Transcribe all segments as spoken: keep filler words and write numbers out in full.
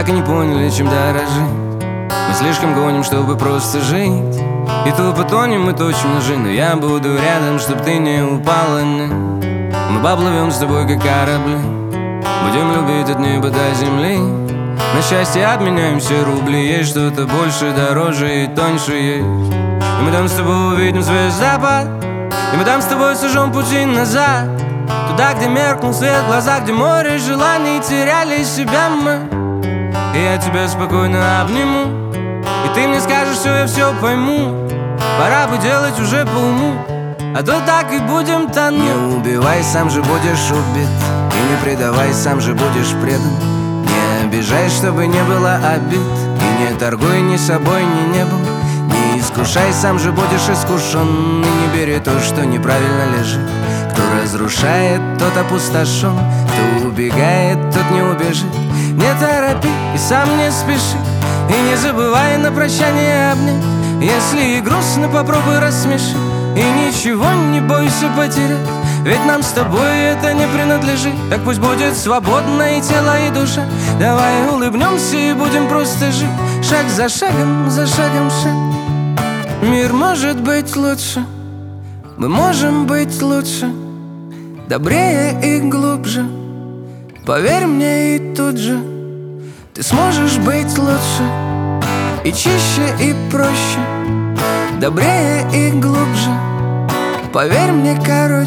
так и не поняли, чем дорожить. Мы слишком гоним, чтобы просто жить, и тупо тонем мы точно же. Но я буду рядом, чтоб ты не упала, не. Мы поплывем с тобой, как корабли, будем любить от неба до земли. На счастье обменяем все рубли. Есть что-то больше, дороже и тоньше есть. И мы там с тобой увидим звездопад, и мы там с тобой сожжем пути назад, туда, где меркнул свет в глазах, где море желаний теряли себя мы. И я тебя спокойно обниму, и ты мне скажешь все, я все пойму. Пора бы делать уже по уму, а то так и будем тонуть. Не убивай, сам же будешь убит, и не предавай, сам же будешь предан. Не обижай, чтобы не было обид, и не торгуй ни собой, ни небом. Не искушай, сам же будешь искушен, и не бери то, что неправильно лежит. Кто разрушает, тот опустошен, кто убегает, тот не убежит. Не торопи и сам не спеши, и не забывай на прощание обнять. Если и грустно, попробуй рассмеши, и ничего не бойся потерять, ведь нам с тобой это не принадлежит. Так пусть будет свободно и тело, и душа. Давай улыбнемся и будем просто жить, шаг за шагом, за шагом шаг. Мир может быть лучше, мы можем быть лучше, добрее и глубже. Поверь мне, и тут же ты сможешь быть лучше, и чище, и проще, добрее и глубже. Поверь мне, короче.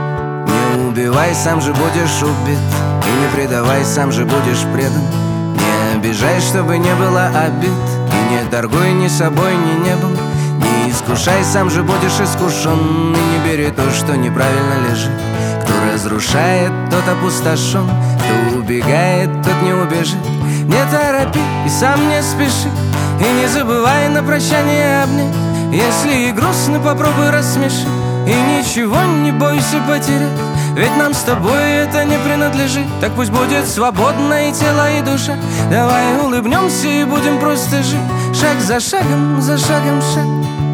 Не убивай, сам же будешь убит, и не предавай, сам же будешь предан. Не обижай, чтобы не было обид, и не торгуй ни собой, ни небом. Не искушай, сам же будешь искушен, и не бери то, что неправильно лежит. Кто разрушает, тот опустошен, кто убегает, тот не убежит. Не торопи и сам не спеши, и не забывай на прощание обнять. Если и грустно, попробуй рассмеши, и ничего не бойся потерять, ведь нам с тобой это не принадлежит. Так пусть будет свободно и тело, и душа. Давай улыбнемся и будем просто жить, шаг за шагом, за шагом шаг.